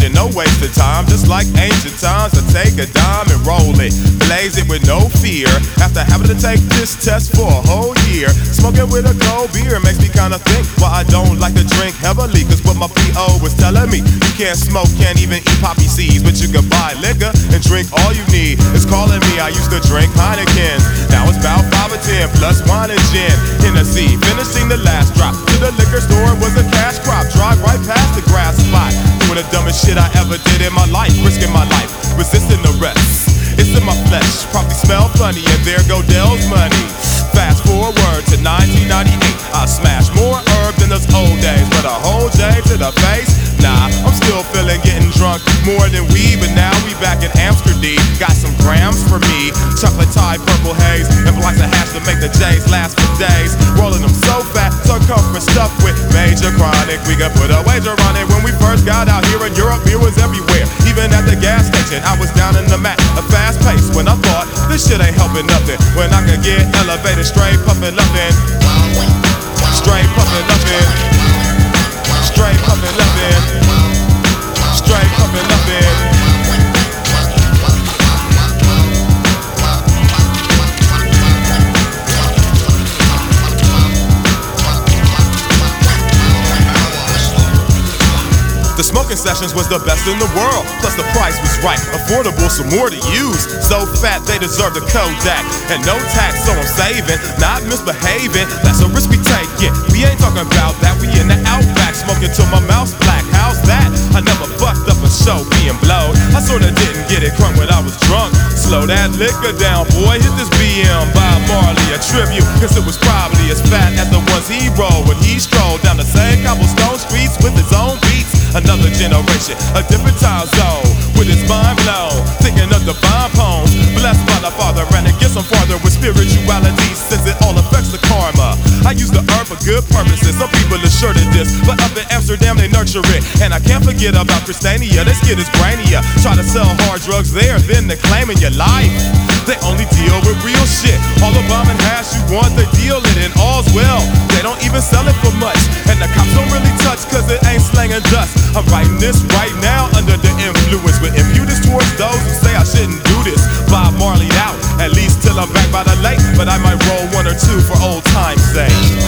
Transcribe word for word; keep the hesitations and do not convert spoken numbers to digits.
occasion, no waste of time. Just like ancient times, I take a dime and roll it, blaze it with no fear. After having to take this test for a whole year, smoking with a cold beer makes me kinda think why I don't like to drink heavily. Cause what my P O was telling me, you can't smoke, can't even eat poppy seeds, but you can buy liquor and drink all you need. It's calling me, I used to drink Heineken, now it's about five or ten plus wine and gin. Hennessy, finishing the last drop. To the liquor store was a cash crop. Drive right past the grass spot, doing the dumbest shit I ever did in my life, risking my life, resisting the rest. It's in my flesh, probably smell funny, and there go Dell's money. Fast forward to nineteen ninety-eight, I smashed more herb than those old days, but a whole J to the face. Nah, I'm still feeling getting drunk more than weed, but now we back in Amsterdam. Got some grams for me, chocolate tie, purple haze, and blocks of hash to make the J's last for days. Rolling them so fat, circumference stuffed with major chronic. We could put a wager on it. When we first got out here in Europe, beer was everywhere. Even at the gas station, I was down in the mat, a fast pace. When I thought this shit ain't helping nothing, when I could get elevated, straight puffin' lovin', straight puffin' lovin', straight puffin' lovin', straight puffin' lovin'. The smoking sessions was the best in the world, plus the price was right, affordable, some more to use. So fat they deserve the Kodak, and no tax, so I'm saving, not misbehaving. That's a risk we take, yeah. We ain't talking about that. We in the outback, smoking till my mouth's black. How's that? I never fucked up a show being blowed. I sorta didn't get it crunk when I was drunk. Slow that liquor down, boy. Hit this B M by Marley, a tribute, cause it was probably as fat as the ones he rolled when he strolled down the same cobblestone streets with his own beats. Another generation, a different time zone, with his mind blown, thinking of divine poems, blessed by the Father, and it gets him farther with spirituality, since it all affects the karma. I use the herb for good purposes, some people are sure to this, but up in Amsterdam they nurture it. And I can't forget about Christiania, this kid is brainier. Try to sell hard drugs there, then they're claiming your life. They only deal with real shit. All the bomb and hash you want, they deal it, and all's well. They don't even sell it for much, and the cops don't really touch, cause it ain't slanging dust. I'm writing this right now under the influence, with impudence towards those who say I shouldn't do this. Bob Marley out, at least till I'm back by the lake, but I might roll one or two for old time's sake.